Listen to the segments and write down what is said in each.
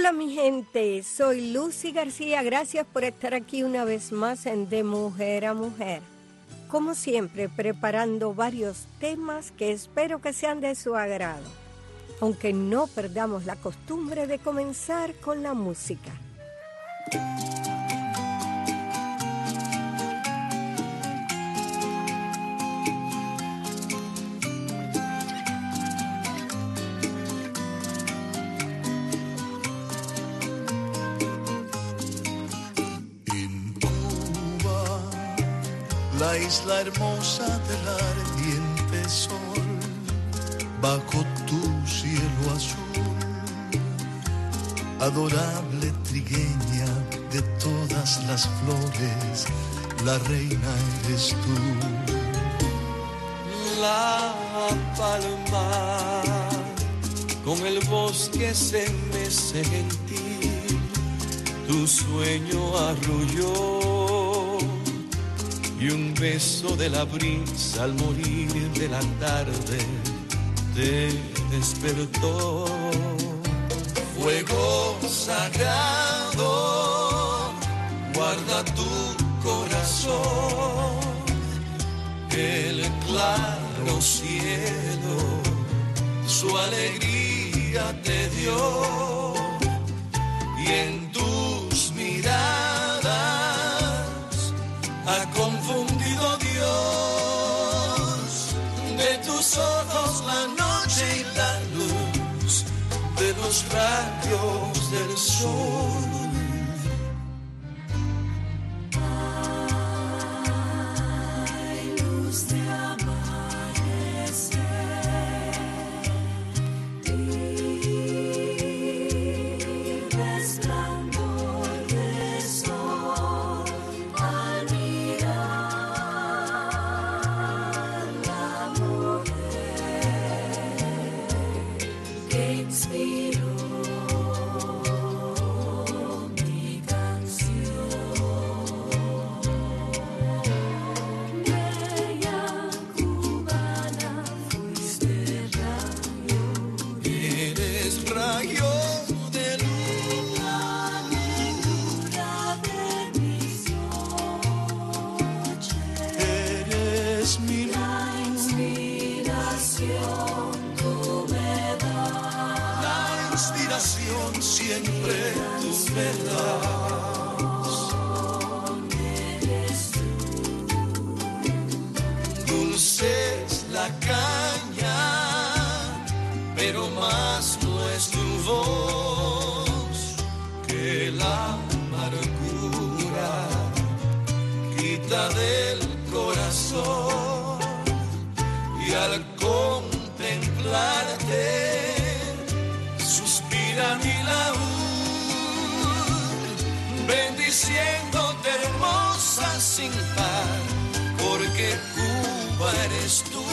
Hola mi gente, soy Lucy García, gracias por estar aquí una vez más en De Mujer a Mujer. Como siempre, preparando varios temas que espero que sean de su agrado, aunque no perdamos la costumbre de comenzar con la música. La isla hermosa del ardiente sol, bajo tu cielo azul, adorable trigueña de todas las flores, la reina eres tú. La palma con el bosque se mece gentil, tu sueño arrulló. Y un beso de la brisa al morir de la tarde te despertó. Fuego sagrado, guarda tu corazón, el claro cielo su alegría te dio, y en tus miradas ha confundido Dios, de tus ojos la noche y la luz de los rayos del sol. Ay, luz de amanecer y resplandor de sol. Siempre tú me das, dulce es la caña, pero más no es tu voz que la amargura quita del corazón, y al contemplarte suspira mi laúd, bendiciéndote hermosa sin par, porque Cuba eres tú.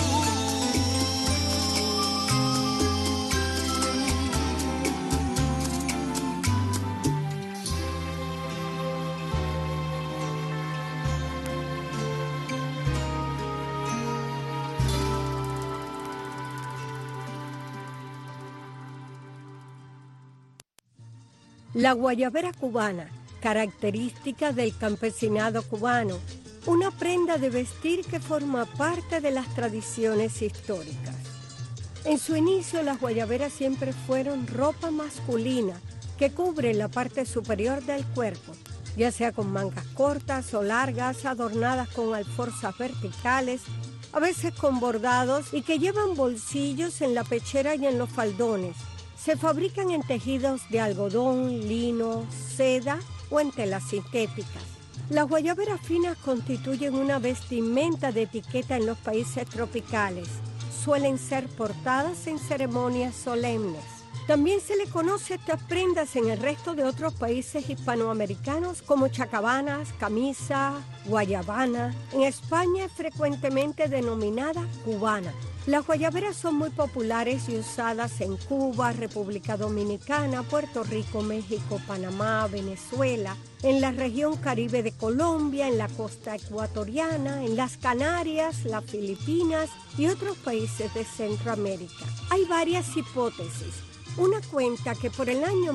La guayabera cubana, característica del campesinado cubano, una prenda de vestir que forma parte de las tradiciones históricas. En su inicio, las guayaberas siempre fueron ropa masculina que cubre la parte superior del cuerpo, ya sea con mangas cortas o largas, adornadas con alforzas verticales, a veces con bordados, y que llevan bolsillos en la pechera y en los faldones. Se fabrican en tejidos de algodón, lino, seda o en telas sintéticas. Las guayaberas finas constituyen una vestimenta de etiqueta en los países tropicales. Suelen ser portadas en ceremonias solemnes. También se le conoce a estas prendas en el resto de otros países hispanoamericanos como chacabanas, camisa, guayabana. En España es frecuentemente denominada cubana. Las guayaberas son muy populares y usadas en Cuba, República Dominicana, Puerto Rico, México, Panamá, Venezuela, en la región Caribe de Colombia, en la costa ecuatoriana, en las Canarias, las Filipinas y otros países de Centroamérica. Hay varias hipótesis. Una cuenta que por el año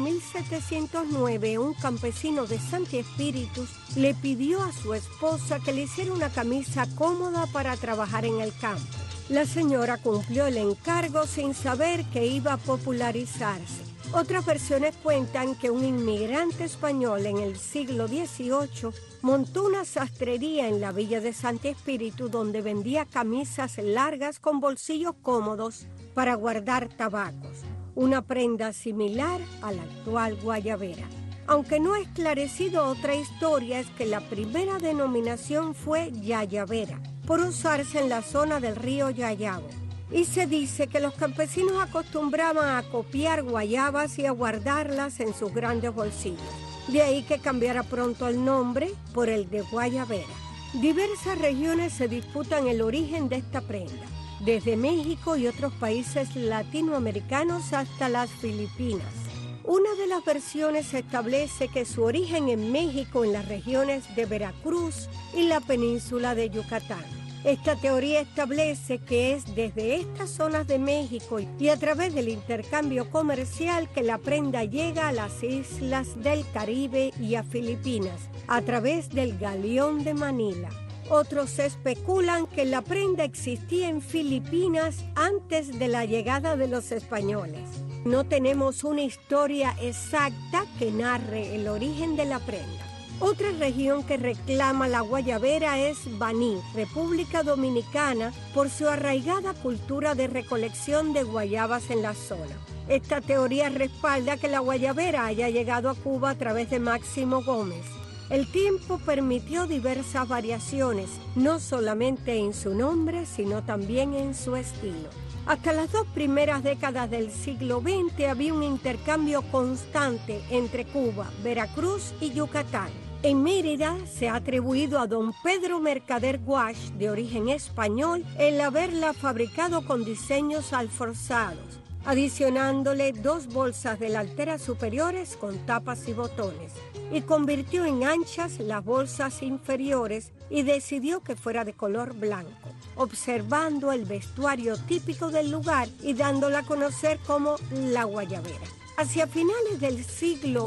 1709 un campesino de Santi Espíritus le pidió a su esposa que le hiciera una camisa cómoda para trabajar en el campo. La señora cumplió el encargo sin saber que iba a popularizarse. Otras versiones cuentan que un inmigrante español en el siglo XVIII montó una sastrería en la villa de Santi Espíritu donde vendía camisas largas con bolsillos cómodos para guardar tabacos, una prenda similar a la actual guayabera. Aunque no ha esclarecido, otra historia es que la primera denominación fue yayabera, por usarse en la zona del río Yayabo. Y se dice que los campesinos acostumbraban a copiar guayabas y a guardarlas en sus grandes bolsillos. De ahí que cambiara pronto el nombre por el de guayabera. Diversas regiones se disputan el origen de esta prenda, desde México y otros países latinoamericanos hasta las Filipinas. Una de las versiones establece que su origen en México, en las regiones de Veracruz y la península de Yucatán. Esta teoría establece que es desde estas zonas de México y a través del intercambio comercial que la prenda llega a las islas del Caribe y a Filipinas, a través del galeón de Manila. Otros especulan que la prenda existía en Filipinas antes de la llegada de los españoles. No tenemos una historia exacta que narre el origen de la prenda. Otra región que reclama la guayabera es Baní, República Dominicana, por su arraigada cultura de recolección de guayabas en la zona. Esta teoría respalda que la guayabera haya llegado a Cuba a través de Máximo Gómez. El tiempo permitió diversas variaciones, no solamente en su nombre, sino también en su estilo. Hasta las 2 primeras décadas del siglo XX había un intercambio constante entre Cuba, Veracruz y Yucatán. En Mérida se ha atribuido a don Pedro Mercader Guasch, de origen español, el haberla fabricado con diseños alforzados, adicionándole 2 bolsas delanteras superiores con tapas y botones, y convirtió en anchas las bolsas inferiores y decidió que fuera de color blanco, observando el vestuario típico del lugar y dándola a conocer como la guayabera. Hacia finales del siglo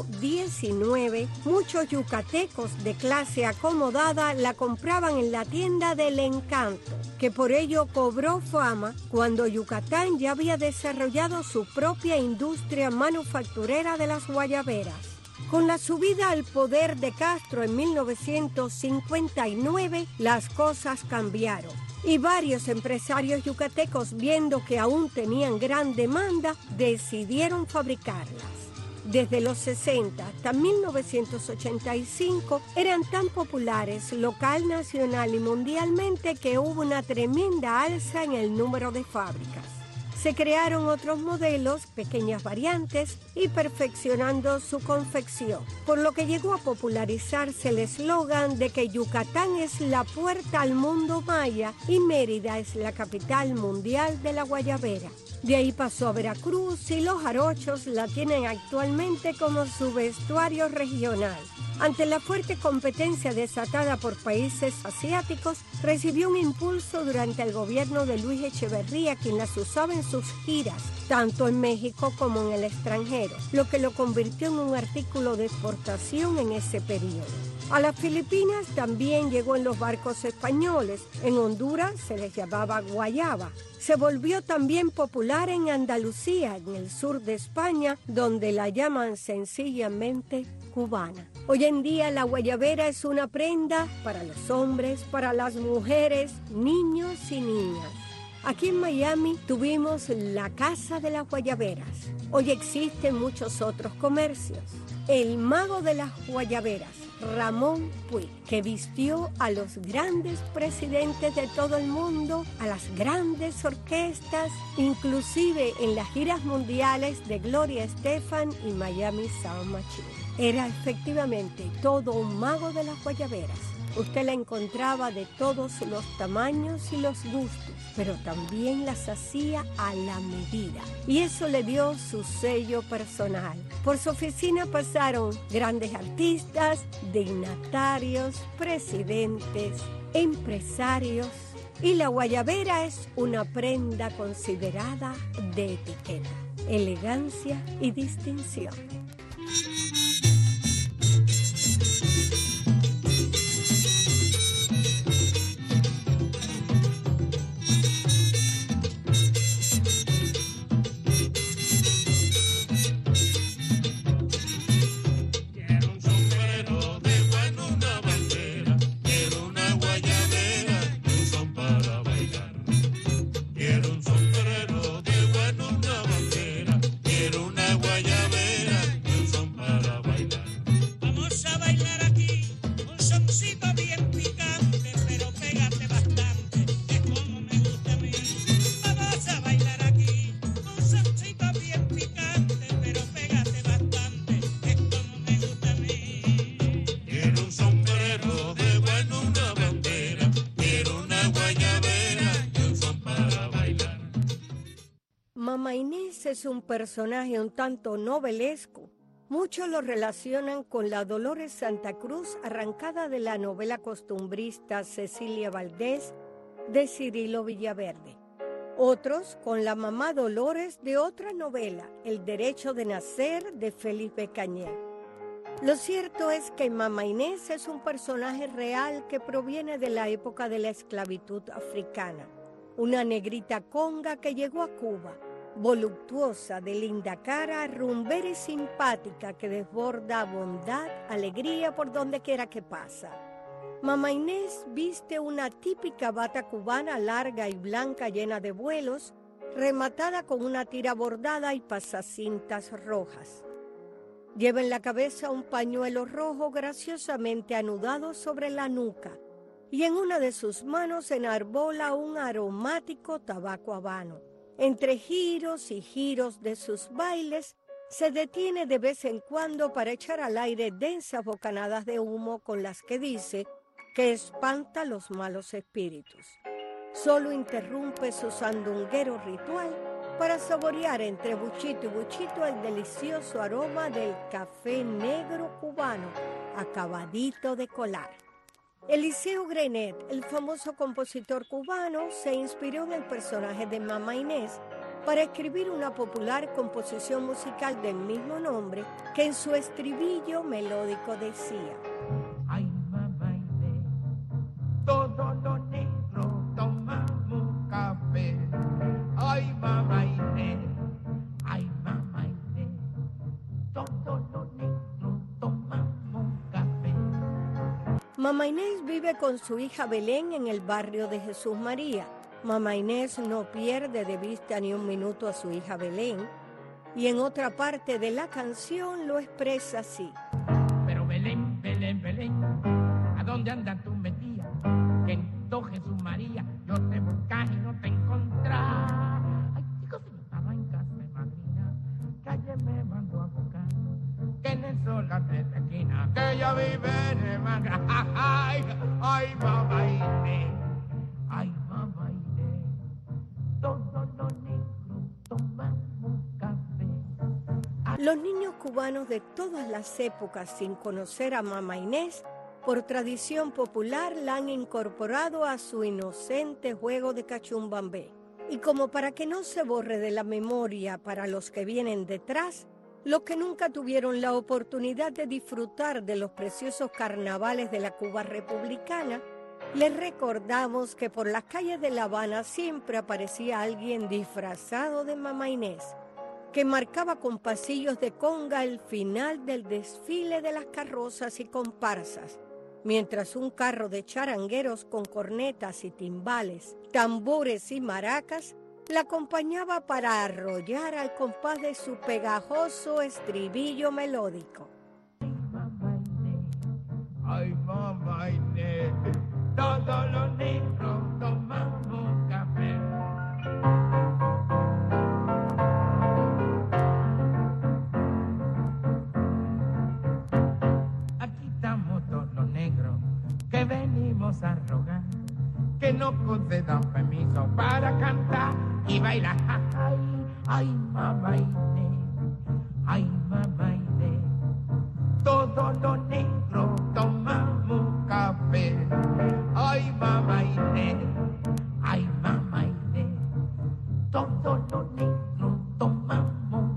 XIX, muchos yucatecos de clase acomodada la compraban en la tienda del Encanto, que por ello cobró fama cuando Yucatán ya había desarrollado su propia industria manufacturera de las guayaberas. Con la subida al poder de Castro en 1959, las cosas cambiaron. Y varios empresarios yucatecos, viendo que aún tenían gran demanda, decidieron fabricarlas. Desde los 60 hasta 1985 eran tan populares local, nacional y mundialmente que hubo una tremenda alza en el número de fábricas. Se crearon otros modelos, pequeñas variantes y perfeccionando su confección, por lo que llegó a popularizarse el eslogan de que Yucatán es la puerta al mundo maya y Mérida es la capital mundial de la guayabera. De ahí pasó a Veracruz y los jarochos la tienen actualmente como su vestuario regional. Ante la fuerte competencia desatada por países asiáticos, recibió un impulso durante el gobierno de Luis Echeverría, quien las usaba en sus giras, tanto en México como en el extranjero, lo que lo convirtió en un artículo de exportación en ese periodo. A las Filipinas también llegó en los barcos españoles. En Honduras se les llamaba guayaba. Se volvió también popular en Andalucía, en el sur de España, donde la llaman sencillamente cubana. Hoy en día la guayabera es una prenda para los hombres, para las mujeres, niños y niñas. Aquí en Miami tuvimos la Casa de las Guayaberas. Hoy existen muchos otros comercios. El mago de las guayaberas, Ramón Puig, que vistió a los grandes presidentes de todo el mundo, a las grandes orquestas, inclusive en las giras mundiales de Gloria Estefan y Miami Sound Machine. Era efectivamente todo un mago de las guayaberas. Usted la encontraba de todos los tamaños y los gustos, pero también las hacía a la medida. Y eso le dio su sello personal. Por su oficina pasaron grandes artistas, dignatarios, presidentes, empresarios. Y la guayabera es una prenda considerada de etiqueta. elegancia y distinción. Mamá Inés es un personaje un tanto novelesco. Muchos lo relacionan con la Dolores Santa Cruz, arrancada de la novela costumbrista Cecilia Valdés de Cirilo Villaverde. Otros con la mamá Dolores de otra novela, El Derecho de Nacer de Felipe Cañé. Lo cierto es que Mamá Inés es un personaje real que proviene de la época de la esclavitud africana. Una negrita conga que llegó a Cuba, voluptuosa, de linda cara, rumbera y simpática, que desborda bondad, alegría por donde quiera que pasa. Mamá Inés viste una típica bata cubana larga y blanca llena de vuelos, rematada con una tira bordada y pasacintas rojas. Lleva en la cabeza un pañuelo rojo graciosamente anudado sobre la nuca y en una de sus manos enarbola un aromático tabaco habano. Entre giros y giros de sus bailes, se detiene de vez en cuando para echar al aire densas bocanadas de humo con las que dice que espanta los malos espíritus. Solo interrumpe su sandunguero ritual para saborear entre buchito y buchito el delicioso aroma del café negro cubano, acabadito de colar. Eliseo Grenet, el famoso compositor cubano, se inspiró en el personaje de Mamá Inés para escribir una popular composición musical del mismo nombre que en su estribillo melódico decía: Ay, Mamá Inés, todo lo negro tomamos café. Ay, Mamá Inés, ay, Mamá Inés, todo lo negro tomamos café. Mamá Inés vive con su hija Belén en el barrio de Jesús María. Mamá Inés no pierde de vista ni un minuto a su hija Belén, y en otra parte de la canción lo expresa así: Pero Belén, Belén, Belén, ¿a dónde andas tú metida? Que en todo Jesús María yo te buscaba y no te encontraba. Ay, chicos, si no estaba en casa de madrina, que ayer me mandó a buscar, que en el sol la de la esquina, que ella vive en manga. Ay, ay, Mamá Inés, ay, Mamá Inés, todo lo negro tomamos café. Los niños cubanos de todas las épocas, sin conocer a Mamá Inés, por tradición popular la han incorporado a su inocente juego de cachumbambé. Y como para que no se borre de la memoria para los que vienen detrás, los que nunca tuvieron la oportunidad de disfrutar de los preciosos carnavales de la Cuba republicana, les recordamos que por las calles de La Habana siempre aparecía alguien disfrazado de Mamá Inés, que marcaba con pasillos de conga el final del desfile de las carrozas y comparsas, mientras un carro de charangueros con cornetas y timbales, tambores y maracas la acompañaba para arrollar al compás de su pegajoso estribillo melódico. Ay, Mamá Inés, todos los negros tomamos café. Aquí estamos todos los negros que venimos a rogar que nos concedan permiso para cantar y bailar. Ay, ay, Mamá Inés, ay, Mamá Inés, todos los negros tomamos café. Ay, Mamá Inés, ay, Mamá Inés, todos los negros tomamos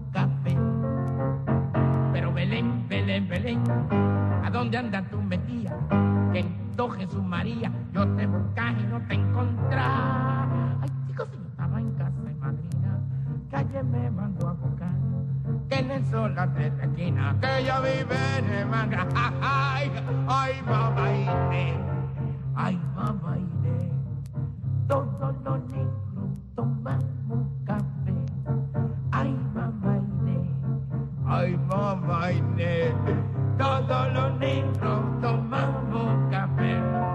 Belén, ¿a dónde anda tu metía? Que en Don Jesús María yo te buscaba y no te encontraba. Ay, chicos, si yo estaba en casa de madrina, que ayer me mandó a buscar, que en el sol a tres esquinas, que ella vive en el manga. Ay, ay, mamá Inés, ay, mamá Inés, todos los negros tomamos café. Ay, mamá Inés, ay, mamá Inés, todos los negros tomamos café.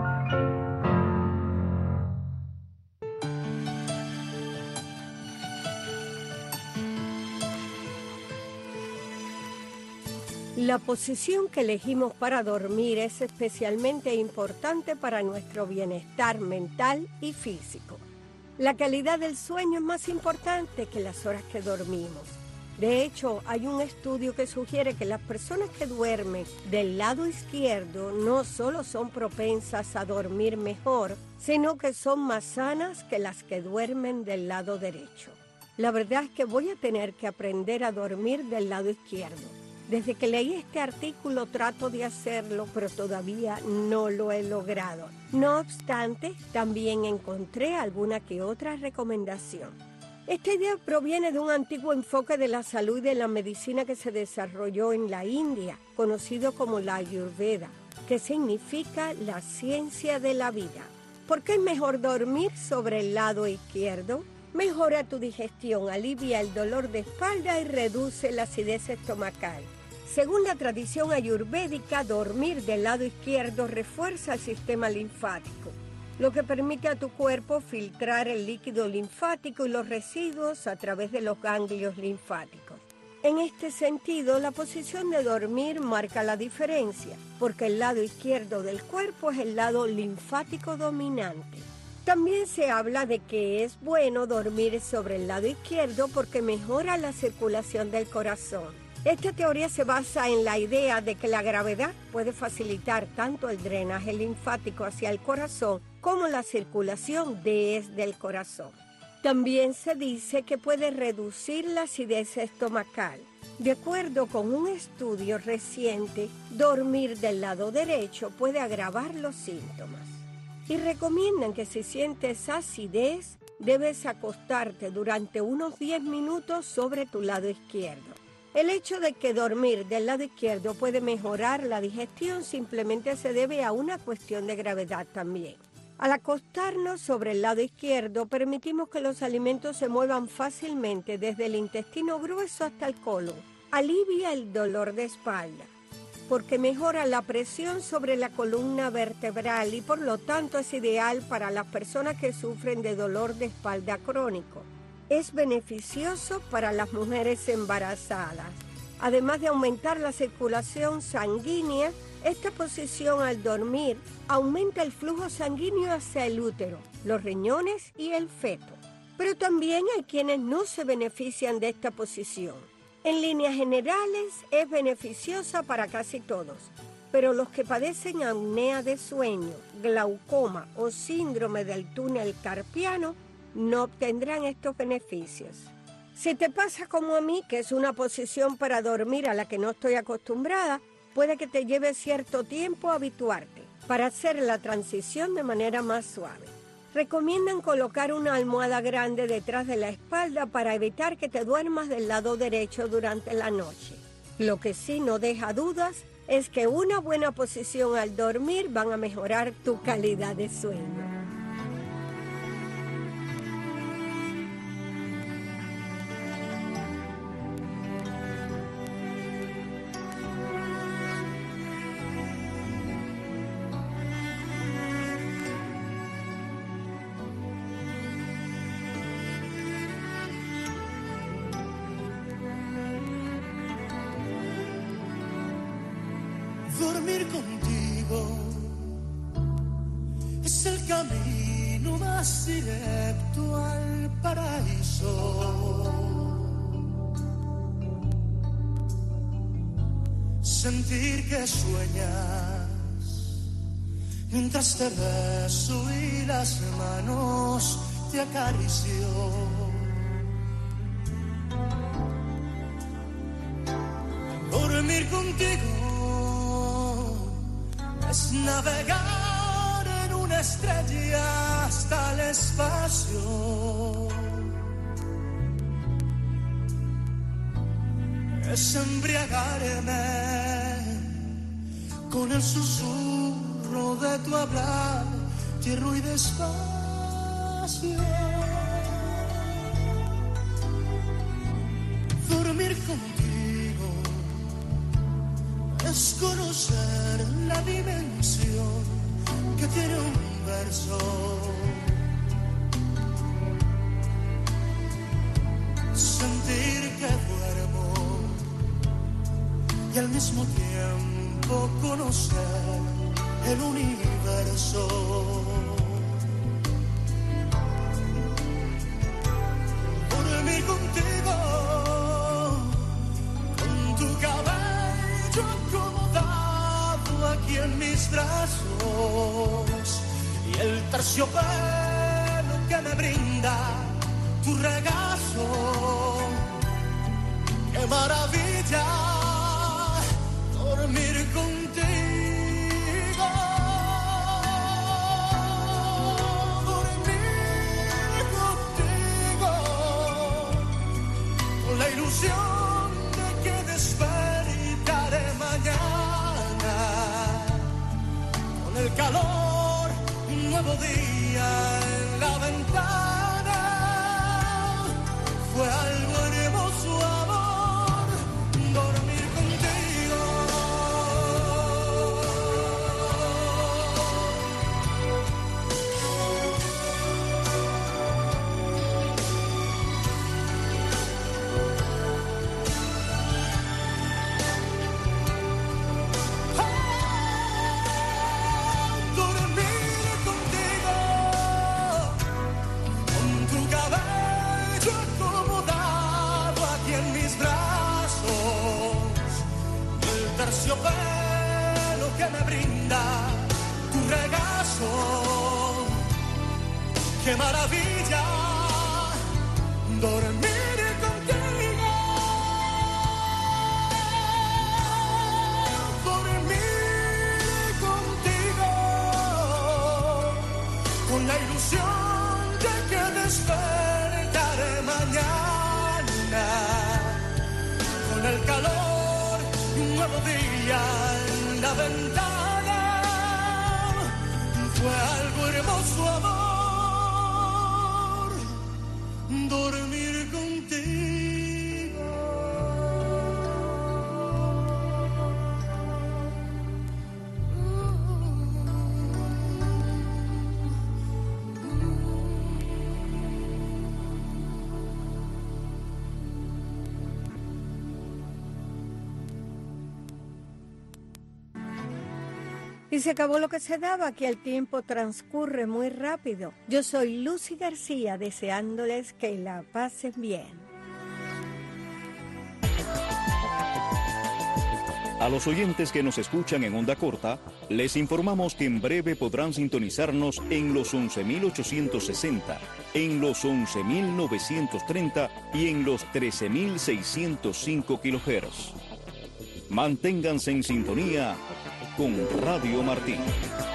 La posición que elegimos para dormir es especialmente importante para nuestro bienestar mental y físico. La calidad del sueño es más importante que las horas que dormimos. De hecho, hay un estudio que sugiere que las personas que duermen del lado izquierdo no solo son propensas a dormir mejor, sino que son más sanas que las que duermen del lado derecho. La verdad es que voy a tener que aprender a dormir del lado izquierdo. Desde que leí este artículo trato de hacerlo, pero todavía no lo he logrado. No obstante, también encontré alguna que otra recomendación. Esta idea proviene de un antiguo enfoque de la salud y de la medicina que se desarrolló en la India, conocido como la Ayurveda, que significa la ciencia de la vida. ¿Por qué es mejor dormir sobre el lado izquierdo? Mejora tu digestión, alivia el dolor de espalda y reduce la acidez estomacal. Según la tradición ayurvédica, dormir del lado izquierdo refuerza el sistema linfático, lo que permite a tu cuerpo filtrar el líquido linfático y los residuos a través de los ganglios linfáticos. En este sentido, la posición de dormir marca la diferencia, porque el lado izquierdo del cuerpo es el lado linfático dominante. También se habla de que es bueno dormir sobre el lado izquierdo porque mejora la circulación del corazón. Esta teoría se basa en la idea de que la gravedad puede facilitar tanto el drenaje linfático hacia el corazón como la circulación desde el corazón. También se dice que puede reducir la acidez estomacal. De acuerdo con un estudio reciente, dormir del lado derecho puede agravar los síntomas. Y recomiendan que si sientes acidez, debes acostarte durante unos 10 minutos sobre tu lado izquierdo. El hecho de que dormir del lado izquierdo puede mejorar la digestión simplemente se debe a una cuestión de gravedad también. Al acostarnos sobre el lado izquierdo, permitimos que los alimentos se muevan fácilmente desde el intestino grueso hasta el colon. Alivia el dolor de espalda, porque mejora la presión sobre la columna vertebral y por lo tanto es ideal para las personas que sufren de dolor de espalda crónico. Es beneficioso para las mujeres embarazadas. Además de aumentar la circulación sanguínea, esta posición al dormir aumenta el flujo sanguíneo hacia el útero, los riñones y el feto. Pero también hay quienes no se benefician de esta posición. En líneas generales es beneficiosa para casi todos, pero los que padecen apnea de sueño, glaucoma o síndrome del túnel carpiano no obtendrán estos beneficios. Si te pasa como a mí, que es una posición para dormir a la que no estoy acostumbrada, puede que te lleve cierto tiempo habituarte para hacer la transición de manera más suave. Recomiendan colocar una almohada grande detrás de la espalda para evitar que te duermas del lado derecho durante la noche. Lo que sí no deja dudas es que una buena posición al dormir van a mejorar tu calidad de sueño. Dormir contigo es el camino más directo al paraíso. Sentir que sueñas mientras te beso y las manos te acaricio. Dormir contigo navegar en una estrella hasta el espacio. Es embriagarme con el susurro de tu hablar, tierno y despacio. Dormir contigo es conocer la dimensión que tiene un verso. Sentir que duermo y al mismo tiempo conocer el universo. Dormir contigo, con tu cabello acomodado aquí en mis brazos y el terciopelo que me brinda tu regazo. ¡Qué maravilla! Dormir contigo, con la ilusión de que despertaré mañana, con el calor, un nuevo día en la ventana. Fue algo hermoso, amor, dormir contigo. Terciopelo que me brinda tu regazo. ¡Qué maravilla! Dormir contigo, dormir contigo, con la ilusión de que despertaré mañana, con el calor, un nuevo día en la ventana. Fue algo hermoso, amor, dormir contigo. Y se acabó lo que se daba, que el tiempo transcurre muy rápido. Yo soy Lucy García, deseándoles que la pasen bien. A los oyentes que nos escuchan en onda corta, les informamos que en breve podrán sintonizarnos en los 11.860, en los 11.930 y en los 13.605 kHz. Manténganse en sintonía con Radio Martí.